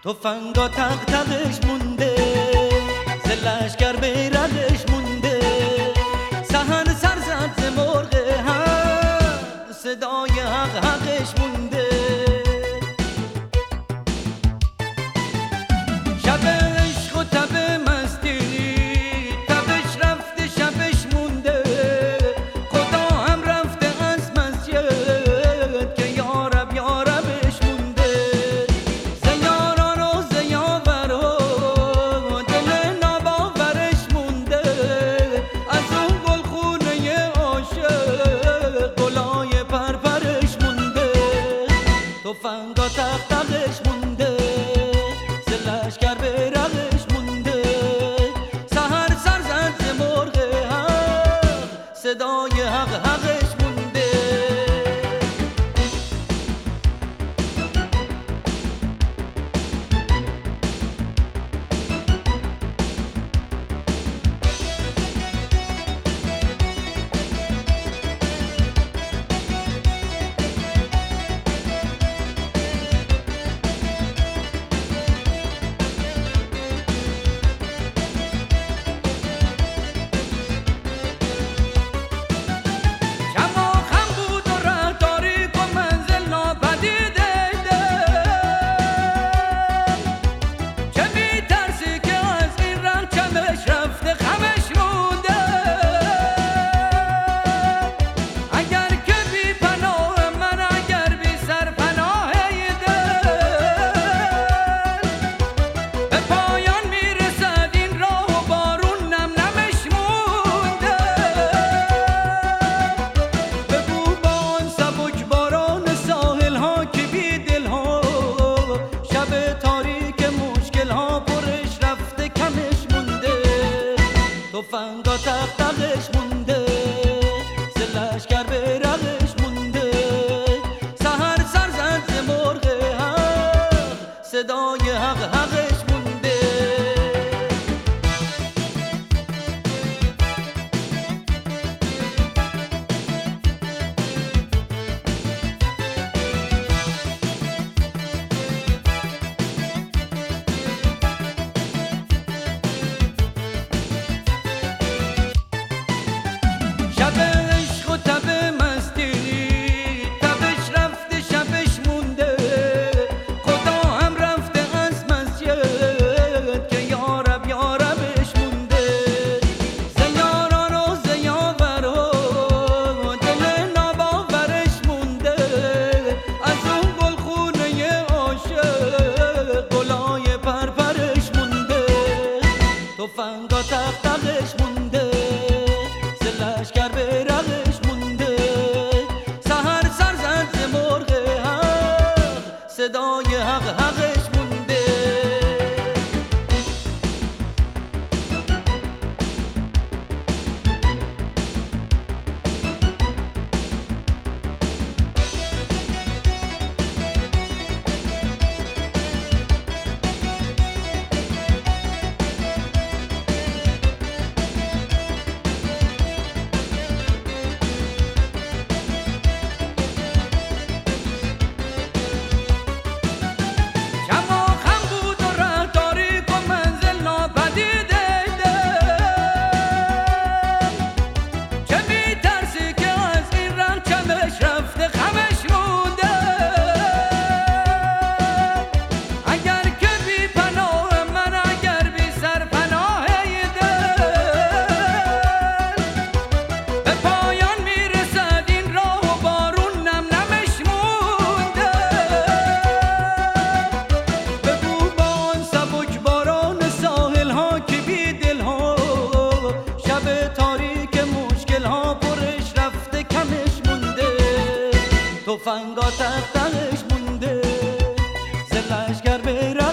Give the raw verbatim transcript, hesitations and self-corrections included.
تفنگا تق تقش مونده، زلشگر بیرقش مونده، سهن سر زد ز مرغ حق، صدای حق حقش مونده. شب عشق و تب مستی، تبش رفته شبش مونده، خدا هم رفته از مسجد که یارب یاربش مونده. ز یاران و ز یاور و دل ناباورش مونده، از اون گلخونه عاشق گلای پرپرش مونده. تفنگا تق تقش مونده، لشگر بیرقش مونده، سهر سر زد ز مرغ حق، صدای حق حقش مونده. تفنگا تق تقش مونده، لشگر بیرقش مونده، سهر سر زد ز مرغ حق، صدای حق حقش مونده. شب عشق و تب مستی، تبش رفته شبش مونده، خدا هم رفته از مسجد که یارب یاربش مونده. ز یاران و ز یاور و دل ناباورش مونده، از اون گلخونه عاشق گلای پرپرش مونده. تفنگا تق تقش مونده، لشگر بیرقش مونده، سهر سر زد ز مرغ حق، صدای حق حقش مونده. تفنگا تق تقش مونده، لشگر بیرقش